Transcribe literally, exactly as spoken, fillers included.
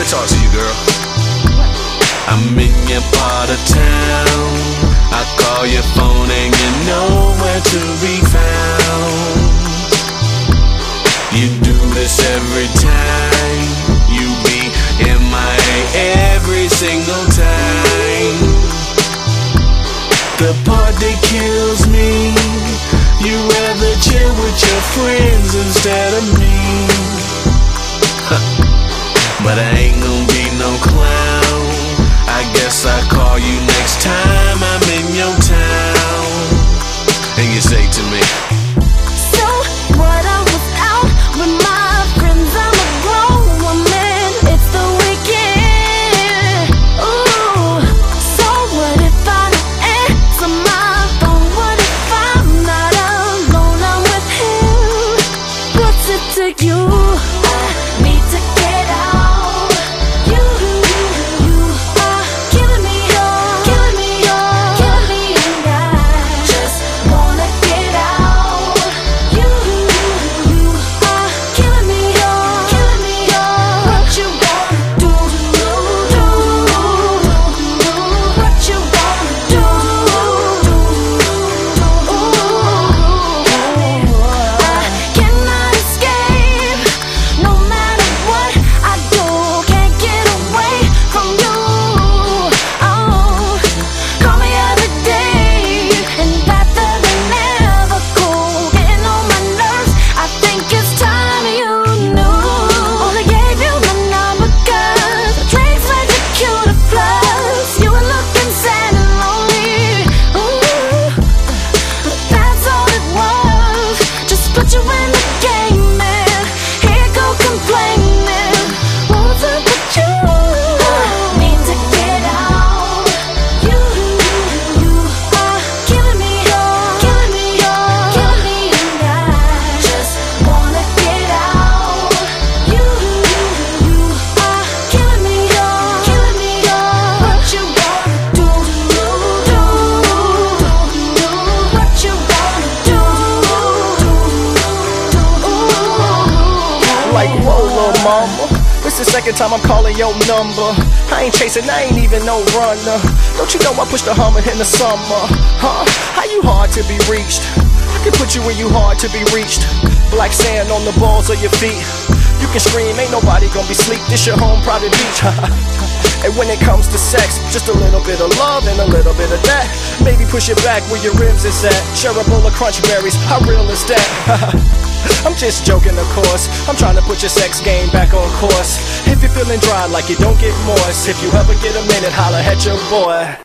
talk to you, girl. I'm in your part of town. I call your phone and you're nowhere to be found. You do this every time. You be M I A every single time. The part that kills me, you rather chill with your friends instead of me. But I ain't gonna be no clown. I guess I'll call you next time I'm in your town. And you say to me, so what, I was out with my friends, I'm a grown woman, it's the weekend. Ooh, so what if I don't answer my phone? What if I'm not alone, I'm with him? What's it to you? I need to get out. You, you are killing me, oh, killing me, oh, killing me, and I just wanna get out. You, you are killing me, oh, killing me, oh. What you wanna do? Do, what you wanna do? I cannot escape, no matter what I do. Can't get away from you. Oh, call me every day, and that feeling never cool. Getting on my nerves, I think it's time you knew. Only gave you my number 'cause the drinks made you cute to plus. You were looking sad and lonely. Ooh, but that's all it was. Just put you in the game, man. Here go complaining. What's up with you? I need to get out. You, you are killing me, oh, killing me, oh, killing me, and I just wanna get out. You, you are killing me, oh, killing me, oh. What you wanna do? Do, what you wanna do? Like, whoa, little mama, this the second time I'm calling your number. I ain't chasing, I ain't even no runner. Don't you know I push the Hummer in the summer? Huh? How you hard to be reached? I can put you where you hard to be reached. Black sand on the balls of your feet. You can scream, ain't nobody gonna be sleep. This your home, private beach. And when it comes to sex, just a little bit of love and a little bit of that. Maybe push it back where your ribs is at. Share a bowl of crunch berries, how real is that? I'm just joking, of course. I'm trying to put your sex game back on course. If you're feeling dry like you don't get moist, if you ever get a minute, holler at your boy.